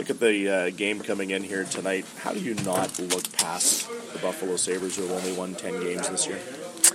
look at the game coming in here tonight, how do you not look past the Buffalo Sabres, who have only won 10 games this year?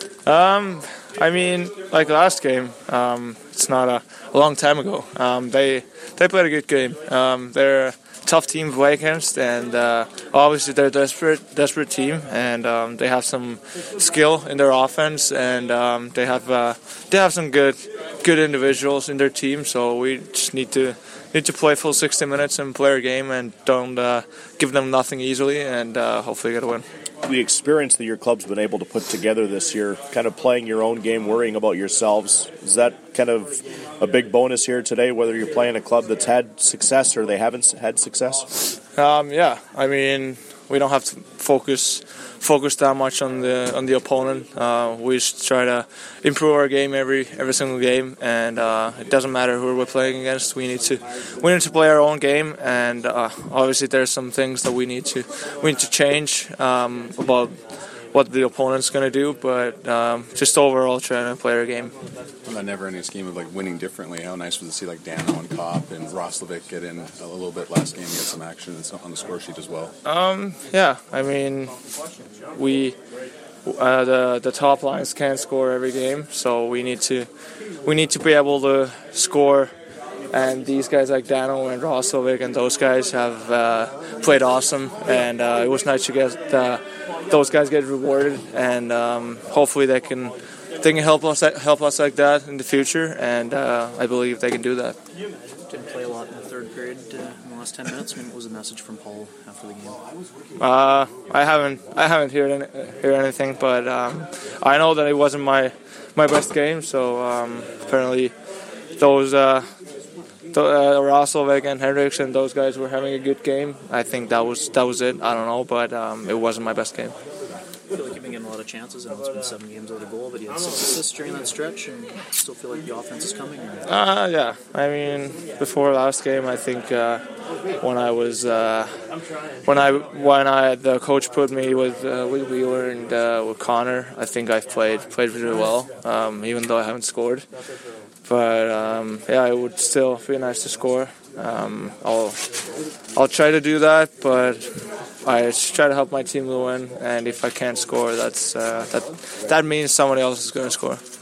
I mean, like last game, it's not a long time ago. They played a good game. They're a tough team to play against, and obviously they're a desperate team, and they have some skill in their offense, and they have some good individuals in their team. So we just need to play full 60 minutes and play our game, and don't give them nothing easily, and hopefully get a win. The experience that your club's been able to put together this year, kind of playing your own game, worrying about yourselves, is that kind of a big bonus here today, whether you're playing a club that's had success or they haven't had success? Yeah, I mean, we don't have to focus that much on the opponent. We just try to improve our game every single game, and it doesn't matter who we're playing against. We need to play our own game, and obviously there's some things that we need to change about what the opponent's going to do, but just overall trying to play our game. On that never-ending scheme of like winning differently, how nice was it to see like Dano and Kopp and Roslovic get in a little bit last game, get some action on the score sheet as well? Yeah, I mean, we the top lines can't score every game, so we need to be able to score. And these guys like Dano and Roslovic and those guys have played awesome, and it was nice to get those guys get rewarded, and hopefully they can help us like that in the future, and I believe they can do that. Didn't play a lot in the third period in the last 10 minutes. I mean, what was the message from Paul after the game? I haven't heard anything, but I know that it wasn't my best game, so apparently those Roslovic and Hendricks and those guys were having a good game. I think that was it. I don't know, but it wasn't my best game. I feel like you've been getting a lot of chances. I know it's been 7 games out of goal, but you had 6 assists during that stretch, and still feel like the offense is coming. Yeah. I mean, before last game, I think when the coach put me with Wheeler and with Connor, I think I've played really well, even though I haven't scored. But yeah, it would still be nice to score. I'll try to do that, but I just try to help my team to win. And if I can't score, that means somebody else is going to score.